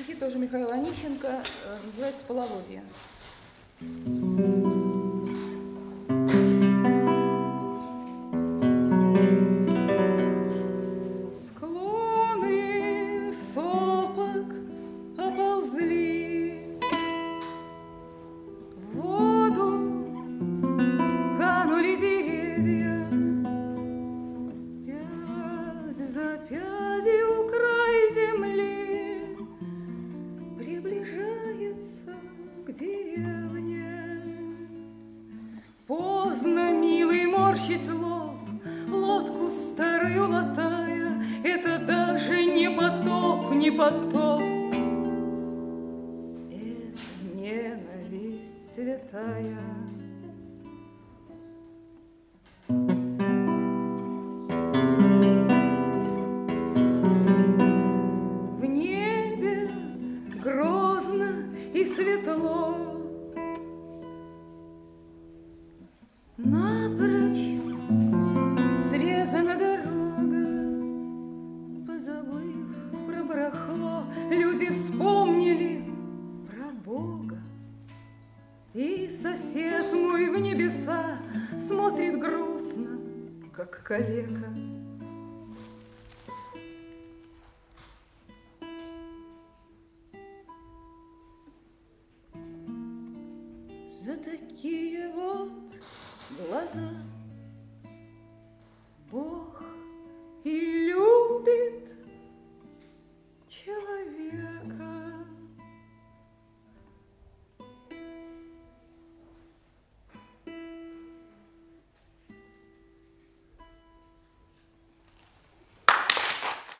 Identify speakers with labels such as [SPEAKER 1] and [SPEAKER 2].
[SPEAKER 1] Стихи тоже Михаила Онищенко, называется «Половодье». Склоны сопок оползли, в воду канули деревья, пять за пятью край земли приближается к деревне. Поздно, милый, морщить лоб, лодку старую латая, это даже не потоп, не потоп, это ненависть святая. В небе грозно и светло, напрочь срезана дорога, позабыв про барахло, люди вспомнили про Бога. И сосед мой в небеса смотрит грустно, как калека. За такие вот глаза